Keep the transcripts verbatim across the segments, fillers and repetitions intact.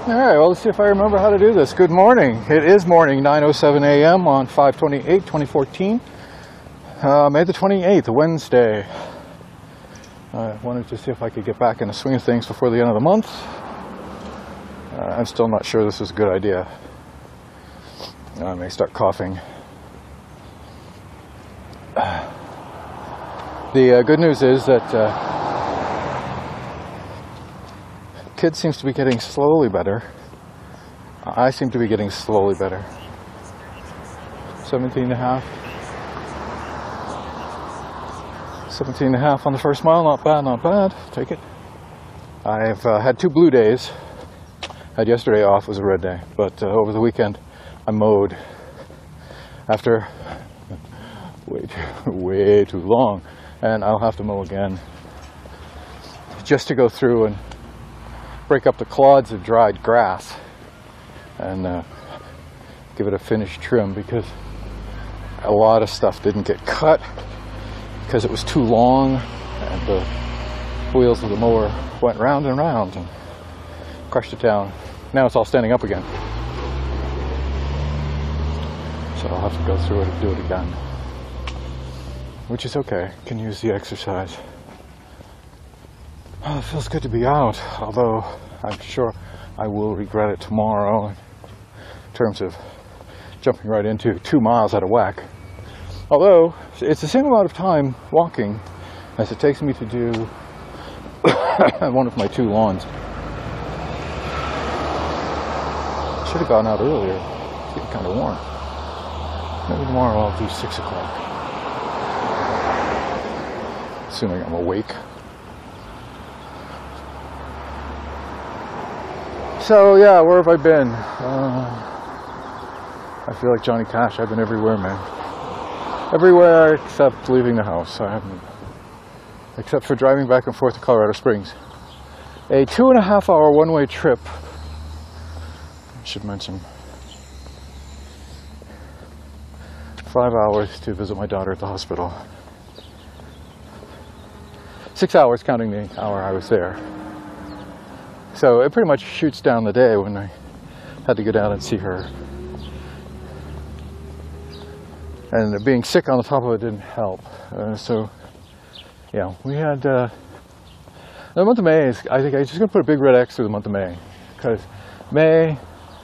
All right, well, let's see if I remember how to do this. Good morning. It is morning, nine oh seven a m on five twenty-eight twenty fourteen, uh, May the twenty-eighth, Wednesday. I wanted to see if I could get back in the swing of things before the end of the month. Uh, I'm still not sure this is a good idea. I may start coughing. The uh, good news is that uh, kid seems to be getting slowly better. I seem to be getting slowly better. seventeen and a half. seventeen and a half on the first mile. Not bad, not bad. Take it. I've uh, had two blue days. Had yesterday off, was a red day. But uh, over the weekend, I mowed. After way too, way too long. And I'll have to mow again. Just to go through and break up the clods of dried grass and uh, give it a finished trim, because a lot of stuff didn't get cut because it was too long and the wheels of the mower went round and round and crushed it down. Now it's all standing up again, so I'll have to go through it and do it again, which is okay. Can use the exercise. Oh, it feels good to be out, although I'm sure I will regret it tomorrow in terms of jumping right into two miles out of whack. Although, it's the same amount of time walking as it takes me to do one of my two lawns. Should have gone out earlier. It's getting kind of warm. Maybe tomorrow I'll do six o'clock. Assuming I'm awake. So yeah, where have I been? Uh, I feel like Johnny Cash. I've been everywhere, man. Everywhere except leaving the house. I haven't, except for driving back and forth to Colorado Springs. A two and a half hour one-way trip. I should mention. Five hours to visit my daughter at the hospital. Six hours counting the hour I was there. So it pretty much shoots down the day when I had to go down and see her. And being sick on the top of it didn't help. Uh, so, yeah, we had, uh, the month of May is, I think I'm just going to put a big red X through the month of May. Because May,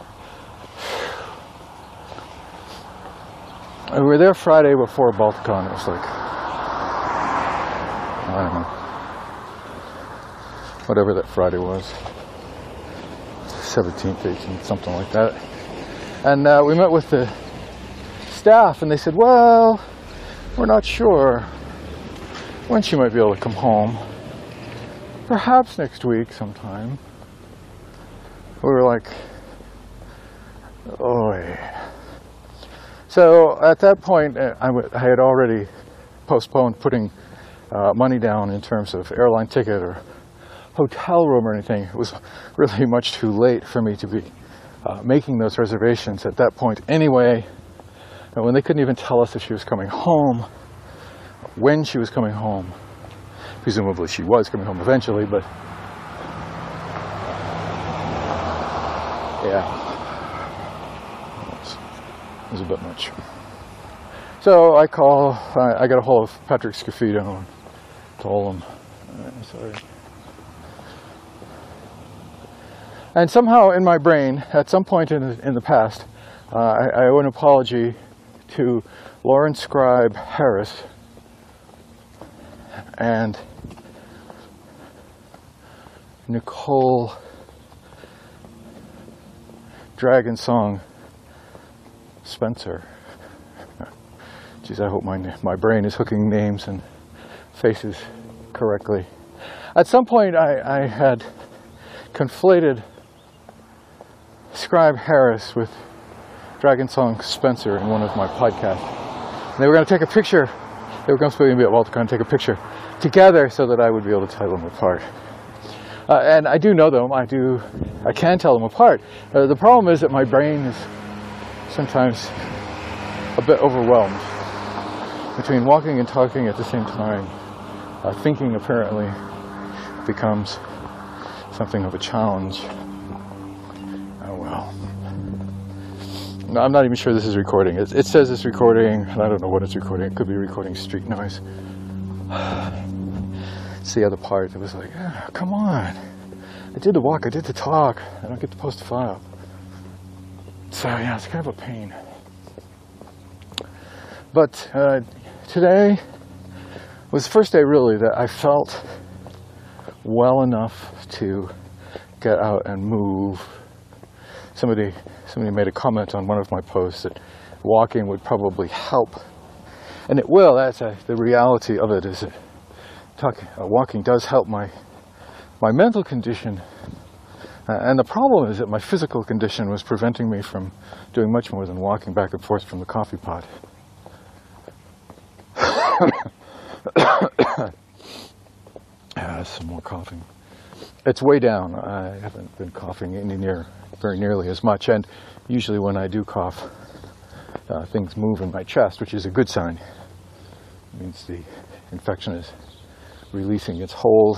we were there Friday before Balticon. It was like, I don't know, whatever that Friday was. seventeenth, eighteenth, something like that. And uh, we met with the staff, and they said, well, we're not sure when she might be able to come home. Perhaps next week sometime. We were like, oh. So at that point, I, w I had already postponed putting uh, money down in terms of airline ticket or hotel room or anything. It was really much too late for me to be uh, making those reservations at that point anyway. And when they couldn't even tell us if she was coming home, when she was coming home. Presumably she was coming home eventually, but yeah, it was, it was a bit much. So I call, I, I got a hold of Patrick Scaffido and told him, uh, sorry. And somehow in my brain, at some point in the, in the past, uh, I, I owe an apology to Lauren Scribe Harris and Nicole Dragon Song Spencer. Geez, I hope my, my brain is hooking names and faces correctly. At some point I, I had conflated Scribe Harris with Dragon Song Spencer in one of my podcasts. And they were going to take a picture. They were going to be at Balticon, take a picture together so that I would be able to tell them apart. Uh, and I do know them. I do. I can tell them apart. Uh, the problem is that my brain is sometimes a bit overwhelmed between walking and talking at the same time. Uh, thinking apparently becomes something of a challenge. I'm not even sure this is recording. It, it says it's recording, and I don't know what it's recording. It could be recording street noise. It's the other part that was like, ah, come on. I did the walk, I did the talk. I don't get to post a file. So yeah, it's kind of a pain. But uh, today was the first day really that I felt well enough to get out and move. Somebody, somebody made a comment on one of my posts that walking would probably help, and it will. That's a, the reality of it. Is that talking, uh, walking does help my my mental condition, uh, and the problem is that my physical condition was preventing me from doing much more than walking back and forth from the coffee pot. uh, some more coughing. It's way down. I haven't been coughing any near, very nearly as much, and usually when I do cough, uh, things move in my chest, which is a good sign. It means the infection is releasing its hold.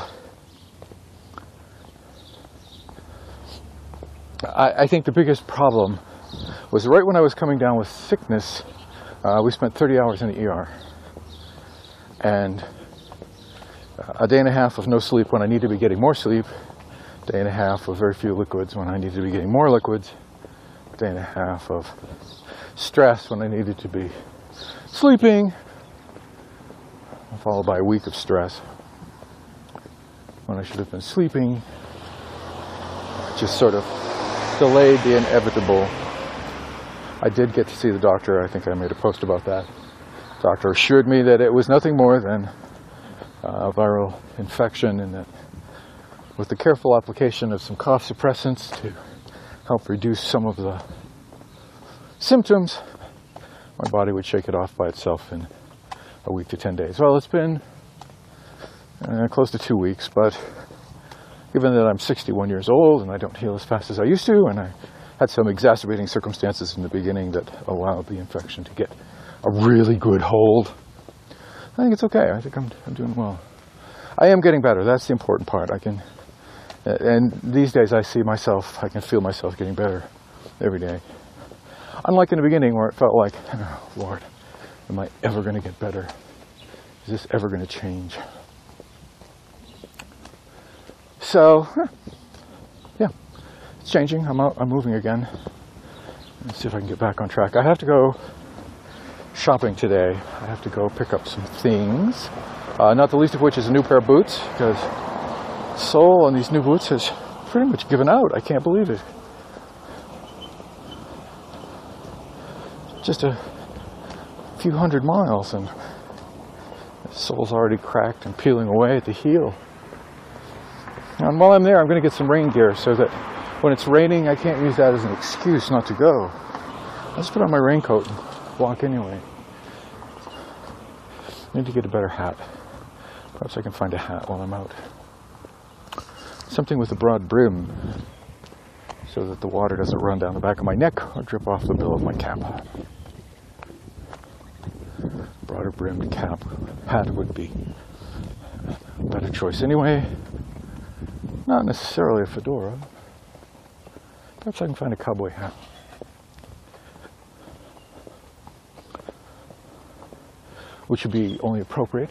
I, I think the biggest problem was right when I was coming down with sickness. Uh, we spent thirty hours in the E R, and a day and a half of no sleep when I need to be getting more sleep, a day and a half of very few liquids when I needed to be getting more liquids, a day and a half of stress when I needed to be sleeping, followed by a week of stress when I should have been sleeping. Just sort of delayed the inevitable. I did get to see the doctor. I think I made a post about that. The doctor assured me that it was nothing more than Uh, viral infection, and that with the careful application of some cough suppressants to help reduce some of the symptoms, my body would shake it off by itself in a week to ten days. Well, it's been uh, close to two weeks, but given that I'm sixty-one years old and I don't heal as fast as I used to, and I had some exacerbating circumstances in the beginning that allowed the infection to get a really good hold, I think it's okay. I think I'm, I'm doing well. I am getting better. That's the important part. I can, and these days I see myself, I can feel myself getting better every day. Unlike in the beginning where it felt like, oh, Lord, am I ever going to get better? Is this ever going to change? So, yeah, it's changing. I'm out, I'm moving again. Let's see if I can get back on track. I have to go shopping today. I have to go pick up some things, uh, not the least of which is a new pair of boots, because sole on these new boots has pretty much given out. I can't believe it. Just a few hundred miles and the sole's already cracked and peeling away at the heel. And while I'm there, I'm going to get some rain gear so that when it's raining, I can't use that as an excuse not to go. I'll just put on my raincoat and walk anyway. I need to get a better hat. Perhaps I can find a hat while I'm out. Something with a broad brim so that the water doesn't run down the back of my neck or drip off the bill of my cap. Broader brimmed cap. Hat would be a better choice anyway. Not necessarily a fedora. Perhaps I can find a cowboy hat. Which would be only appropriate,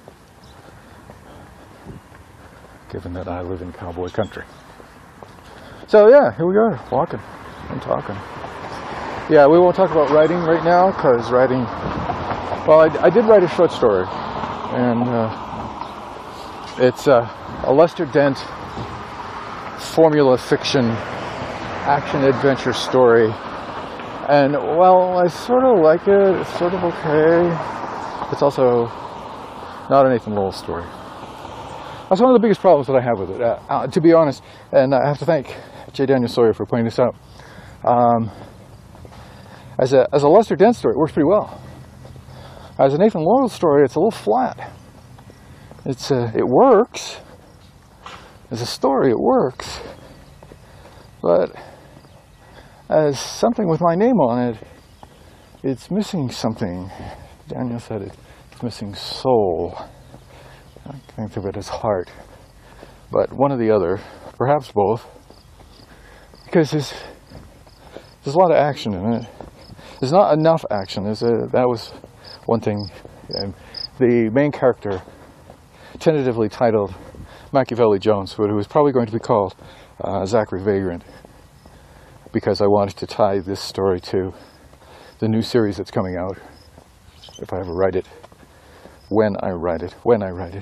given that I live in cowboy country. So yeah, here we are, walking and talking. Yeah, we won't talk about writing right now, because writing, well, I, I did write a short story, and uh, it's uh, a Lester Dent formula fiction action-adventure story. And, well, I sort of like it. It's sort of okay. It's also not an Nathan Lowell story. That's one of the biggest problems that I have with it, uh, uh, to be honest. And I have to thank J. Daniel Sawyer for pointing this out. Um, as a as a Lester Dent story, it works pretty well. As a Nathan Lowell story, it's a little flat. It's uh, it works. As a story, it works. But as something with my name on it, it's missing something. Daniel said it, it's missing soul. I think of it as heart. But one or the other, perhaps both, because there's, there's a lot of action in it. there's not enough action. There's a, that was one thing. Um, the main character, tentatively titled Machiavelli Jones, but it was probably going to be called uh, Zachary Vagrant, because I wanted to tie this story to the new series that's coming out, if I ever write it, when I write it, when I write it.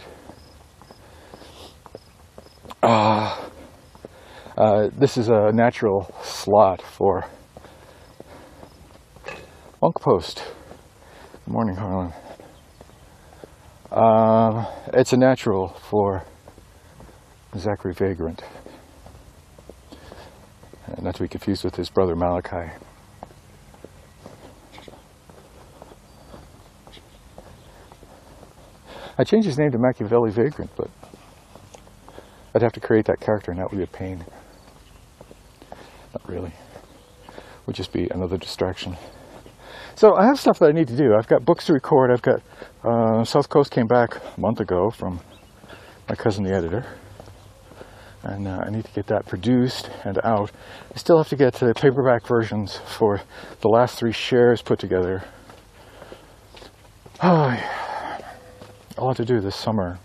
Uh, uh, this is a natural slot for Monk Post. Good morning, Harlan. Um, it's a natural for Zachary Vagrant, and not to be confused with his brother Malachi. I changed his name to Machiavelli Vagrant, but I'd have to create that character, and that would be a pain. Not really. Would just be another distraction. So I have stuff that I need to do. I've got books to record. I've got uh, South Coast came back a month ago from my cousin, the editor, and uh, I need to get that produced and out. I still have to get the paperback versions for the last three shares put together. Oh, a lot to do this summer.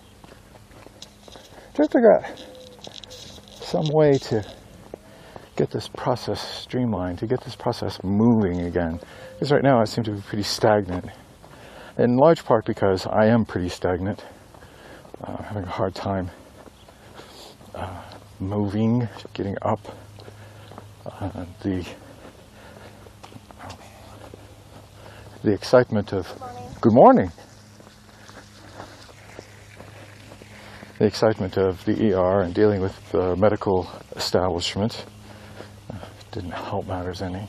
Try to figure out some way to get this process streamlined, to get this process moving again. Because right now I seem to be pretty stagnant. In large part because I am pretty stagnant. Uh, having a hard time uh, moving, getting up. Uh, the the excitement of good morning. The excitement of the E R and dealing with the medical establishment uh, didn't help matters any.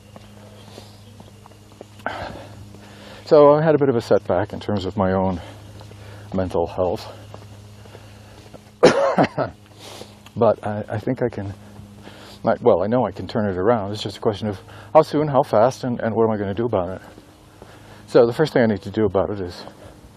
So I had a bit of a setback in terms of my own mental health. But I, I think I can, like, well, I know I can turn it around. It's just a question of how soon, how fast, and, and what am I going to do about it. So the first thing I need to do about it is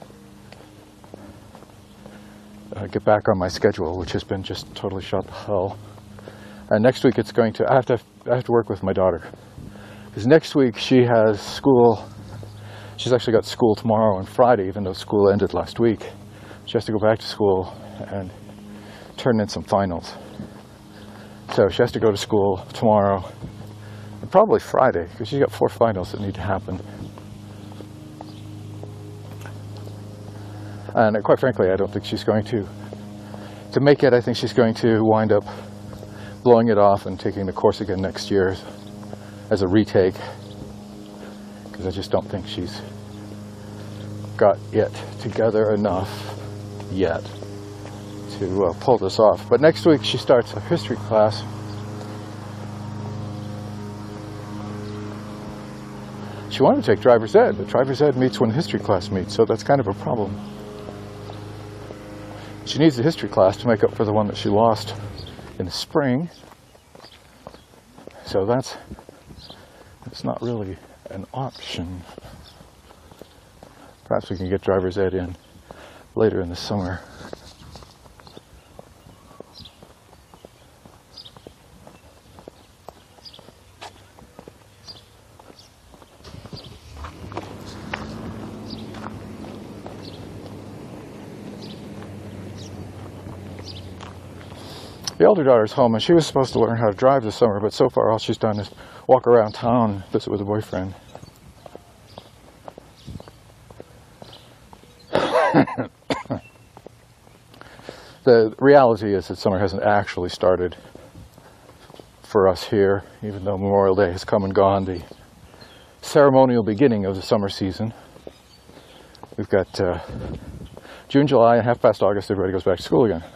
Uh, get back on my schedule, which has been just totally shot to hell. And next week it's going to, I have to, I have to work with my daughter. Because next week she has school, she's actually got school tomorrow and Friday, even though school ended last week. She has to go back to school and turn in some finals. So she has to go to school tomorrow, and probably Friday, because she's got four finals that need to happen. And quite frankly, I don't think she's going to to make it. I think she's going to wind up blowing it off and taking the course again next year as a retake, because I just don't think she's got it together enough yet to uh, pull this off. But next week she starts a history class. She wanted to take driver's ed, but driver's ed meets when history class meets, so that's kind of a problem. She needs the history class to make up for the one that she lost in the spring. So that's, that's not really an option. Perhaps we can get driver's ed in later in the summer. The elder daughter's home, and she was supposed to learn how to drive this summer, but so far all she's done is walk around town, visit with a boyfriend. The reality is that summer hasn't actually started for us here, even though Memorial Day has come and gone, the ceremonial beginning of the summer season. We've got uh, June, July, and half past August, everybody goes back to school again.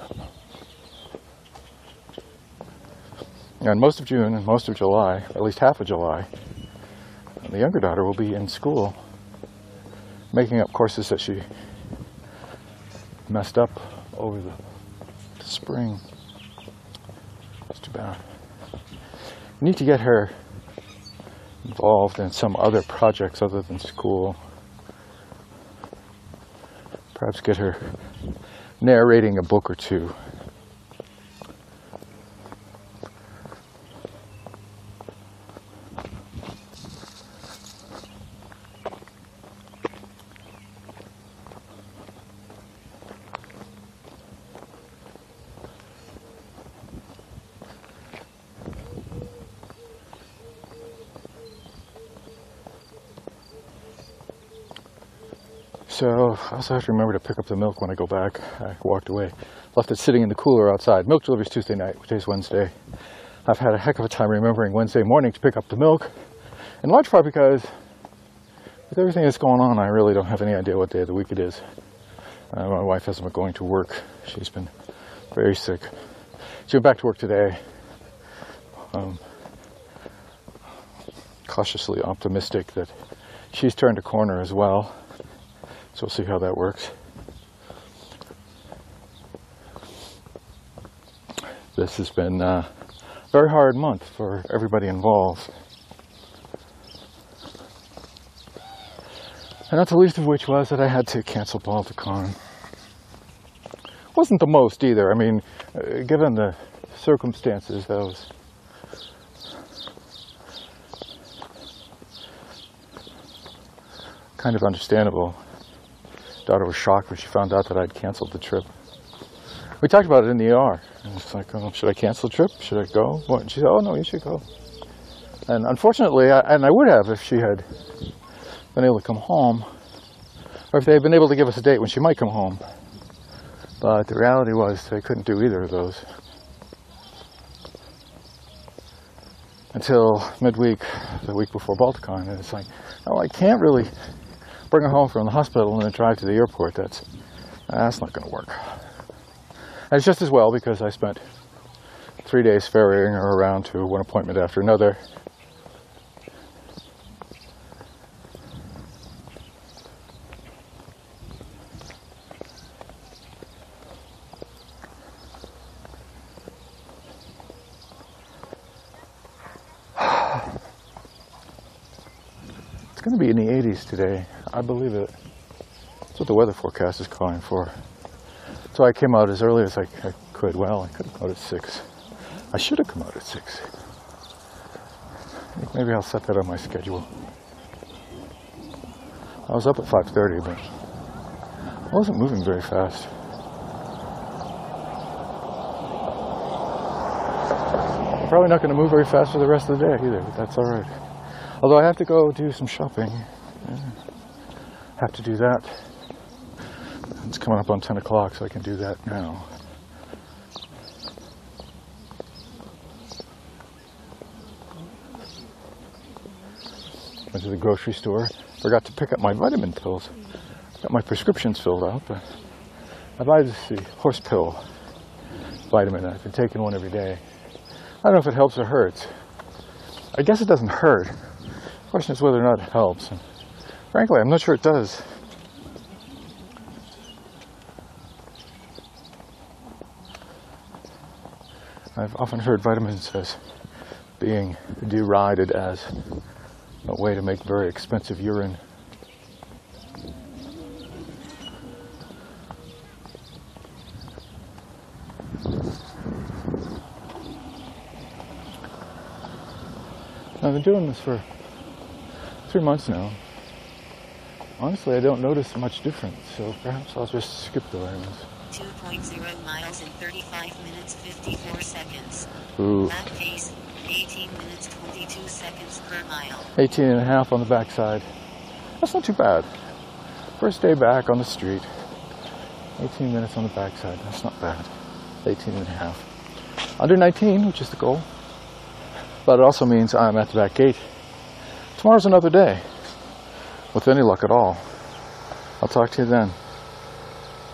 And most of June and most of July, at least half of July, the younger daughter will be in school, making up courses that she messed up over the spring. It's too bad. We need to get her involved in some other projects other than school. Perhaps get her narrating a book or two. So I also have to remember to pick up the milk when I go back. I walked away. Left it sitting in the cooler outside. Milk delivery's Tuesday night, today's Wednesday. I've had a heck of a time remembering Wednesday morning to pick up the milk, in large part because with everything that's going on, I really don't have any idea what day of the week it is. Uh, my wife hasn't been going to work. She's been very sick. She went back to work today. Um, cautiously optimistic that she's turned a corner as well. So we'll see how that works. This has been a very hard month for everybody involved. And not the least of which was that I had to cancel Balticon. Wasn't the most either. I mean, uh, given the circumstances, that was kind of understandable. Daughter was shocked when she found out that I'd canceled the trip. We talked about it in the E R. And it's like, oh, should I cancel the trip? Should I go? What? And she said, oh no, you should go. And unfortunately, I, and I would have if she had been able to come home, or if they had been able to give us a date when she might come home. But the reality was they couldn't do either of those until midweek, the week before Balticon. And it's like, oh, I can't really bring her home from the hospital and then drive to the airport. That's that's not going to work. And it's just as well because I spent three days ferrying her around to one appointment after another. It's going to be in the eighties today. I believe it. That's what the weather forecast is calling for. So I came out as early as I, I could. Well, I could have come out at six. I should have come out at six. Maybe I'll set that on my schedule. I was up at five thirty, but I wasn't moving very fast. I'm probably not going to move very fast for the rest of the day either, but that's all right. Although I have to go do some shopping. Yeah. Have to do that. It's coming up on ten o'clock, so I can do that now. Went to the grocery store. Forgot to pick up my vitamin pills. Got my prescriptions filled out, but I buy this the horse pill vitamin. I've been taking one every day. I don't know if it helps or hurts. I guess it doesn't hurt. The question is whether or not it helps. And frankly, I'm not sure it does. I've often heard vitamins as being derided as a way to make very expensive urine. I've been doing this for three months now. Honestly, I don't notice much difference, so perhaps I'll just skip the vitamins. two point zero miles in thirty-five minutes, fifty-four seconds. Ooh. Lap pace, eighteen minutes, twenty-two seconds per mile. eighteen and a half on the backside. That's not too bad. First day back on the street. eighteen minutes on the backside. That's not bad. eighteen and a half. Under nineteen, which is the goal. But it also means I'm at the back gate. Tomorrow's another day. With any luck at all. I'll talk to you then.